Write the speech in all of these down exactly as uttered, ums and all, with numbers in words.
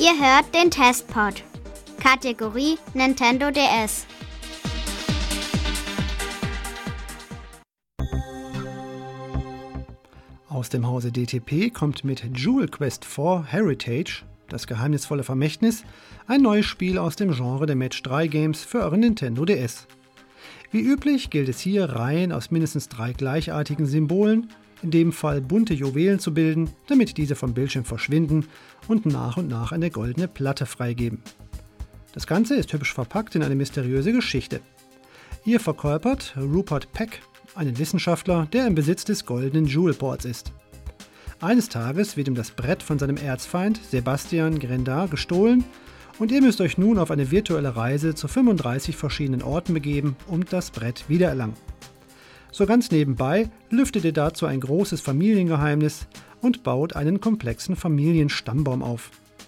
Ihr hört den Testpod. Kategorie Nintendo D S. Aus dem Hause D T P kommt mit Jewel Quest vier Heritage, das geheimnisvolle Vermächtnis, ein neues Spiel aus dem Genre der Match drei Games für euren Nintendo D S. Wie üblich gilt es hier, Reihen aus mindestens drei gleichartigen Symbolen, in dem Fall bunte Juwelen zu bilden, damit diese vom Bildschirm verschwinden und nach und nach eine goldene Platte freigeben. Das Ganze ist hübsch verpackt in eine mysteriöse Geschichte. Ihr verkörpert Rupert Peck, einen Wissenschaftler, der im Besitz des goldenen Jewelboards ist. Eines Tages wird ihm das Brett von seinem Erzfeind Sebastian Grendar gestohlen und ihr müsst euch nun auf eine virtuelle Reise zu fünfunddreißig verschiedenen Orten begeben und das Brett wiedererlangen. So ganz nebenbei lüftet ihr dazu ein großes Familiengeheimnis und baut einen komplexen Familienstammbaum auf.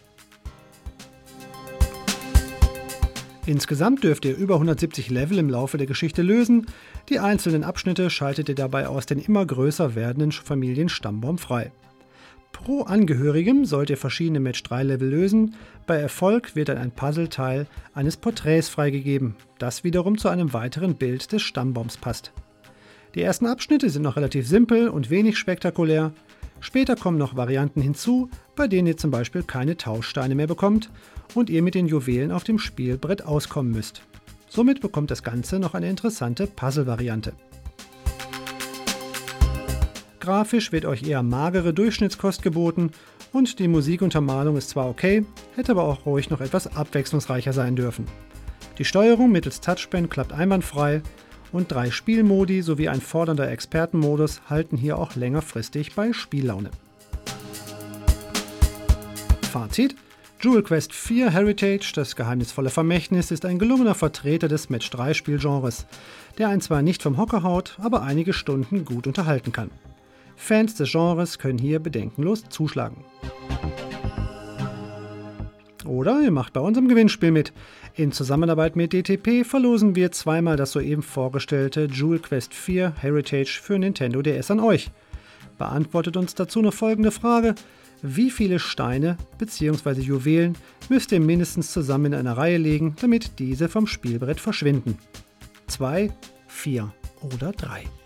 Insgesamt dürft ihr über hundertsiebzig Level im Laufe der Geschichte lösen. Die einzelnen Abschnitte schaltet ihr dabei aus den immer größer werdenden Familienstammbaum frei. Pro Angehörigem sollt ihr verschiedene Match drei Level lösen. Bei Erfolg wird dann ein Puzzleteil eines Porträts freigegeben, das wiederum zu einem weiteren Bild des Stammbaums passt. Die ersten Abschnitte sind noch relativ simpel und wenig spektakulär. Später kommen noch Varianten hinzu, bei denen ihr zum Beispiel keine Tauschsteine mehr bekommt und ihr mit den Juwelen auf dem Spielbrett auskommen müsst. Somit bekommt das Ganze noch eine interessante Puzzle-Variante. Grafisch wird euch eher magere Durchschnittskost geboten und die Musikuntermalung ist zwar okay, hätte aber auch ruhig noch etwas abwechslungsreicher sein dürfen. Die Steuerung mittels Touchpen klappt einwandfrei und drei Spielmodi sowie ein fordernder Expertenmodus halten hier auch längerfristig bei Spiellaune. Fazit: Jewel Quest vier Heritage, das geheimnisvolle Vermächtnis, ist ein gelungener Vertreter des Match drei Spielgenres, der einen zwar nicht vom Hocker haut, aber einige Stunden gut unterhalten kann. Fans des Genres können hier bedenkenlos zuschlagen. Oder ihr macht bei unserem Gewinnspiel mit. In Zusammenarbeit mit D T P verlosen wir zweimal das soeben vorgestellte Jewel Quest vier Heritage für Nintendo D S an euch. Beantwortet uns dazu noch folgende Frage: Wie viele Steine bzw. Juwelen müsst ihr mindestens zusammen in einer Reihe legen, damit diese vom Spielbrett verschwinden? Zwei, vier oder drei?